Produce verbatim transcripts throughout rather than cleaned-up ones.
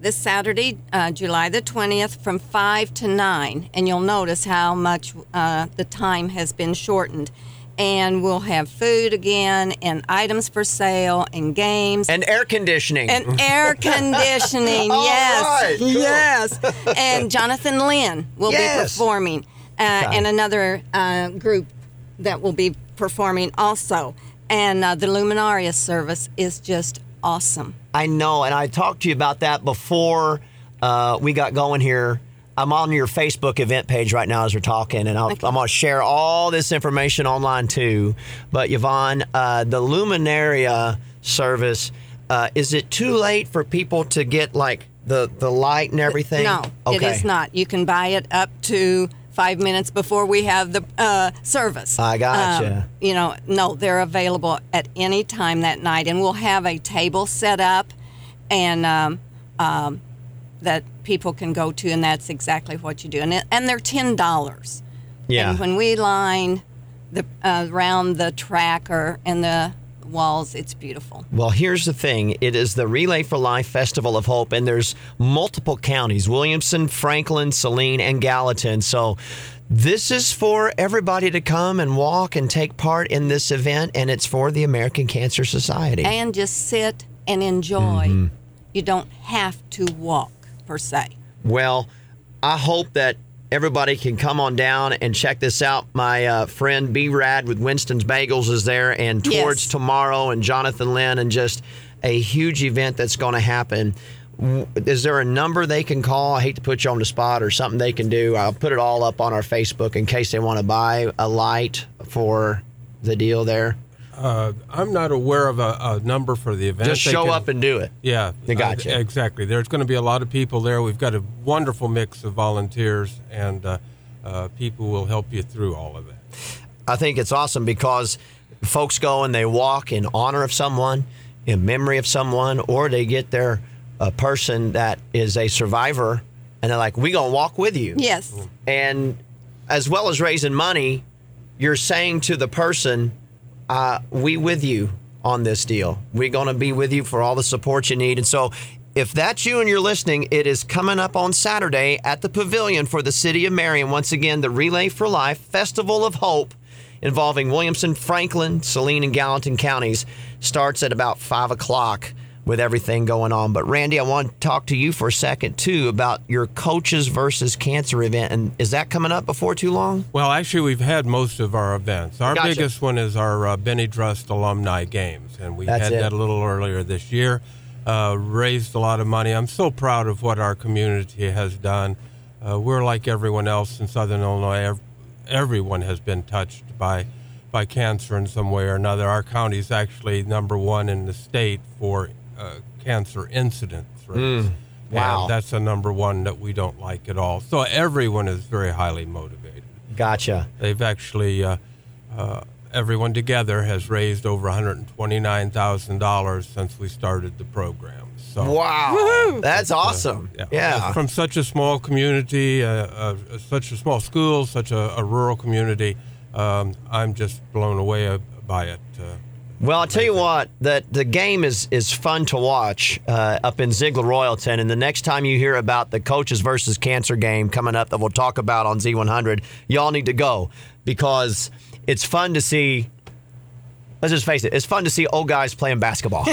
this Saturday, uh, July the twentieth, from five to nine. And you'll notice how much uh, the time has been shortened. And we'll have food again, and items for sale, and games. And air conditioning. And air conditioning, All yes. right, cool. Yes. And Jonathan Lynn will Yes. be performing, uh, Okay. and another uh, group that will be performing also. And uh, the Luminaria service is just awesome. I know, and I talked to you about that before uh, we got going here. I'm on your Facebook event page right now as we're talking, and I'll, Okay. I'm going to share all this information online too. But Yvonne, uh, the Luminaria service, uh, is it too late for people to get like the, the light and everything? No, it Okay. is not. You can buy it up to five minutes before we have the uh, service. I gotcha. Um, you know, no, they're available at any time that night, and we'll have a table set up, and um, um, that people can go to, and that's exactly what you do. And, it, and they're ten dollars. Yeah. And when we line the uh, around the track or and the walls, it's beautiful. Well, here's the thing. It is the Relay for Life Festival of Hope, and there's multiple counties, Williamson, Franklin, Saline, and Gallatin. So this is for everybody to come and walk and take part in this event, and it's for the American Cancer Society. And just sit and enjoy. Mm-hmm. You don't have to walk, per se. Well, I hope that everybody can come on down and check this out. My uh, friend B-Rad with Winston's Bagels is there, and Towards Yes. Tomorrow, and Jonathan Lynn, and just a huge event that's going to happen. W- Is there a number they can call? I hate to put you on the spot, or something they can do. I'll put it all up on our Facebook in case they want to buy a light for the deal there. Uh, I'm not aware of a, a number for the event. Just They show can- up and do it. Yeah, They got uh, you. exactly. There's going to be a lot of people there. We've got a wonderful mix of volunteers, and uh, uh, people will help you through all of that. I think it's awesome because folks go and they walk in honor of someone, in memory of someone, or they get their a person that is a survivor, and they're like, "We gonna walk with you." Yes. And as well as raising money, you're saying to the person, uh, "We with you on this deal. We're gonna be with you for all the support you need." And so, if that's you and you're listening, it is coming up on Saturday at the Pavilion for the City of Marion. Once again, the Relay for Life Festival of Hope, involving Williamson, Franklin, Saline, and Gallatin counties, starts at about five o'clock with everything going on. But Randy, I want to talk to you for a second, too, about your Coaches versus Cancer event. And is that coming up before too long? Well, actually, we've had most of our events. Our Gotcha. biggest one is our uh, Benny Drust Alumni Games, and we That's had it. that a little earlier this year. Uh, raised a lot of money. I'm so proud of what our community has done. Uh, we're like everyone else in Southern Illinois. Ev- everyone has been touched by by cancer in some way or another. Our county is actually number one in the state for uh, cancer incidence rates. Mm, wow. And that's a number one that we don't like at all. So everyone is very highly motivated. Gotcha. They've actually, uh, uh, everyone together has raised over one hundred twenty-nine thousand dollars since we started the program. So, Wow. That's awesome. yeah. Yeah. From such a small community, uh, uh, such a small school, such a, a rural community, um, I'm just blown away uh, by it. Uh, Well, I'll tell you what, that the game is, is fun to watch uh, up in Ziegler-Royalton. And the next time you hear about the Coaches versus Cancer game coming up that we'll talk about on Z one hundred, y'all need to go because it's fun to see. Let's just face it, it's fun to see old guys playing basketball.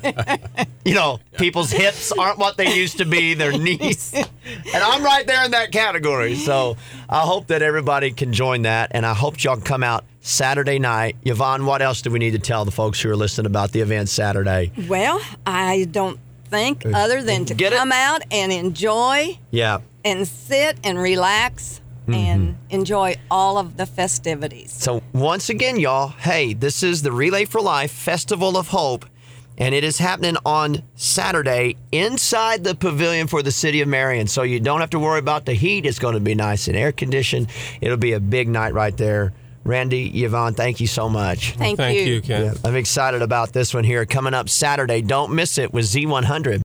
You know, people's hips aren't what they used to be, their knees. And I'm right there in that category. So I hope that everybody can join that. And I hope y'all can come out Saturday night. Yvonne, what else do we need to tell the folks who are listening about the event Saturday? Well, I don't think other than to Get it? come out and enjoy Yeah. and sit and relax and enjoy all of the festivities. So once again, y'all, hey, this is the Relay for Life Festival of Hope, and it is happening on Saturday inside the Pavilion for the City of Marion. So you don't have to worry about the heat. It's going to be nice and air conditioned. It'll be a big night right there. Randy, Yvonne, thank you so much. Thank, thank you. you, Ken. I'm excited about this one here coming up Saturday. Don't miss it with Z one hundred.